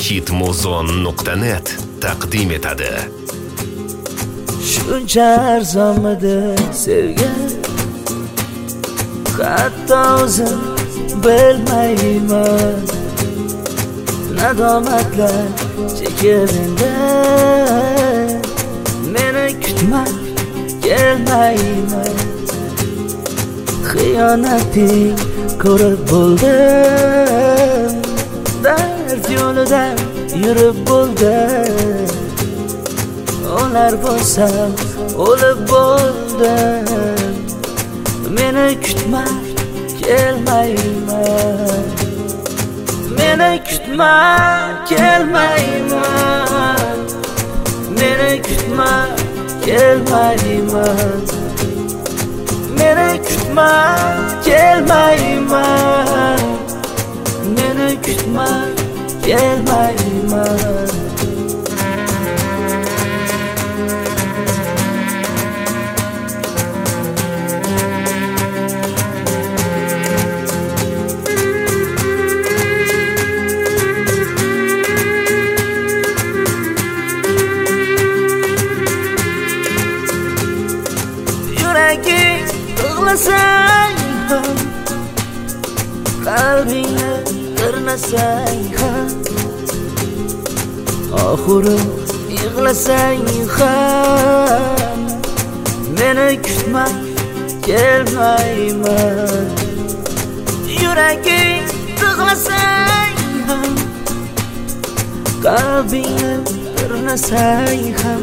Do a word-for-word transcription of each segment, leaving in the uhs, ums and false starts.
hitmuzon nuqta net taqdim etadi. Shuncha arzonmidi sevgi, hatto o'zim bilmayman. Nadomatlar chekirinde meni kutma kelmayman. Xiyonating ko'rib bo'ldim, dard yo'lidan yurib bo'ldim. O'lar bo'lsam o'lib bo'ldim. Meni kutma kelmayman. Meni kutma kelmayman. Meni kutma kelmayman. Meni kutma kelmayman. Meni kutma kelmayman. Yuraging yig'lasang ham, qalbingni qirnasang ham, oxiri yig'lasang ham, meni kutma kelmayman. Yuraging yig'lasang ham, qalbingni qirnasang ham,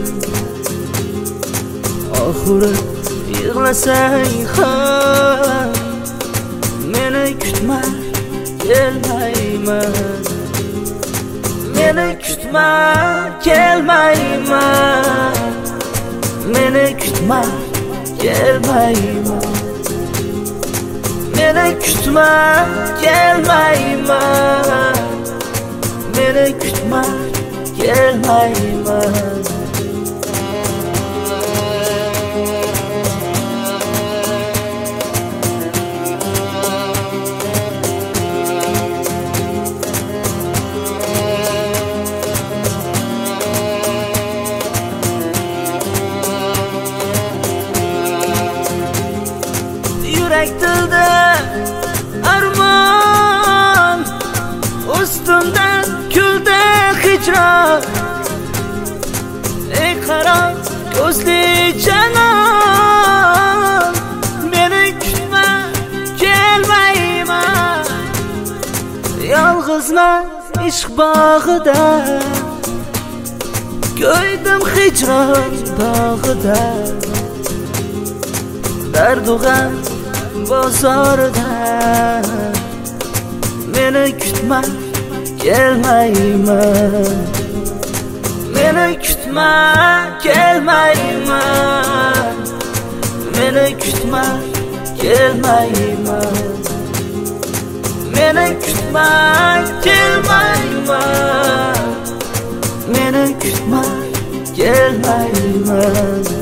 oxiri yig'lasang ham, meni kutma kelmayman. Meni kutma kelmayman. Meni kutma kelmayman. Meni kutma kelmayman. Meni kutma kelmayman. Yurak tilda armon, ustimdan kuldi hijron. Ey qaron ko'zli janon, meni kutma kelmayman. Yolg'izman ishq bog'ida, ko'ydim hijron dog'ida. Dardu g'am bozorda, meni kutma kelmayman. Meni kutma kelmayman. Meni kutma kelmayman. Meni kutma kelmayman. Meni kutma kelmayman.